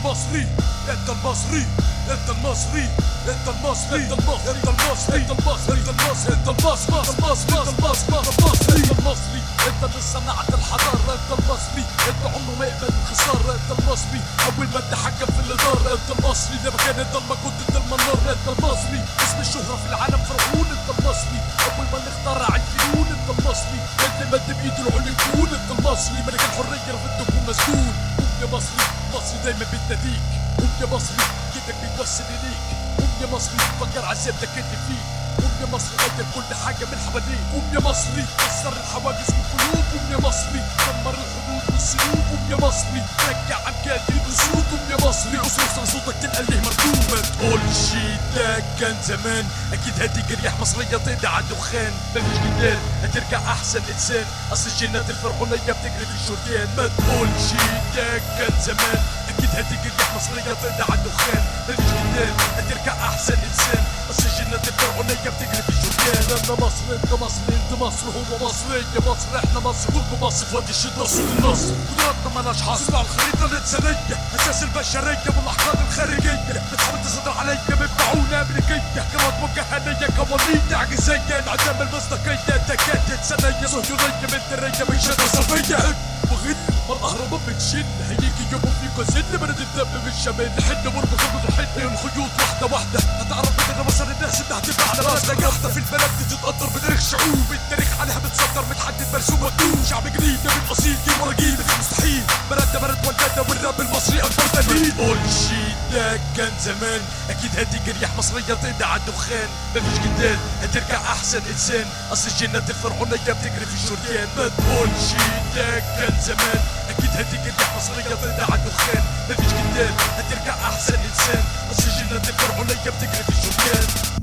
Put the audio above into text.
المصري، انت المصري، انت المصري، انت المصري، انت المصري، انت المصري، انت المصري، انت المصري، انت المصري، انت المصري، انت المصري، انت المصري، انت اللي صنعت الحضارة، انت المصري، انت عمره ما يقبل الخسارة، انت المصري، اول ما تحكم في الادارة، انت المصري، لما كان الضلمة كنت انت المنار، انت المصري، اسم الشهرة في العالم فرعون، انت المصري، اول ما اخترع الفنون، انت المصري، اللي مد بايده العلو يكون، انت المصري، ملك الحرية رفض تكون مسجون، قوم يا مصري، مصري دايما بتناديك، قوم يا مصري، ايدك بتوصل اليك، قوم يا مصري، فكر عذابتك اللي فيك، قوم يا مصري، غير كل حاجة من حواليك، قوم يا مصري، كسر الحواجز والقلوب، قوم يا مصري، دمر الحدود والسلوك، قوم يا مصري، رجع امجاد الاسود، قوم يا مصري، اصرخ صوتك تلقى ليه مردود، ما تقولش ده كان زمان، اكيد هتيجي رياح مصرية تقضي على الدخان، مفيش جدال هترجع احسن انسان، اصل الجينات الفرعونية بتجري في الجردان، ما تقولش ده كان زمان، اكيد هتيجي رياح مصرية تقضي على الدخان، مفيش جدال هترجع احسن انسان، اصل الجينات الفرعونية بتجري في الجردان، انا مصر انت مصري، انت مصر هو مصري، يا مصر احنا مصر، كلكم مصر في وادي الشتا صوت النصر، قدراتنا مالهاش حصر على الخريطة الانسانية، اساس البشرية والاحقاد الخارجية، بتحاول تسيطر عليا من معونة امريكية، كمان موجهة ليا قوانين تعجيزية، انعدام المصداقية تكاتت سنية صهيونية من درية من شدة صفية، وغل ما الاهرامات بتشل، هيجي يوم فيكوا سن بلد الدم بالشمال، نحن ورمز ونحن الخيوط واحدة واحدة، هتعرف بدنا مسار الناس اللي هتبقى على راسك واحدة، في البلد دي تتقدر بتاريخ شعوب، التاريخ عليها متصدر متحدد مرسوم مكتوب، شعب جديد من الاصيل جيل ورا جيل مش مستحيل، بلدنا بلد ولدنا والراب المصري اكبر دليل، قولش ده كان زمان، اكيد هتيجي رياح مصرية تقضي على الدخان، مفيش جدال هترجع احسن انسان، اصل الجينات الفرعونية بتجري في الجردان، ما تقولش ده كان زمان، اكيد هتيجي رياح مصرية تقضي على الدخان، مفيش جدال هترجع احسن انسان، اصل الجينات الفرعونية بتجري في الجردان.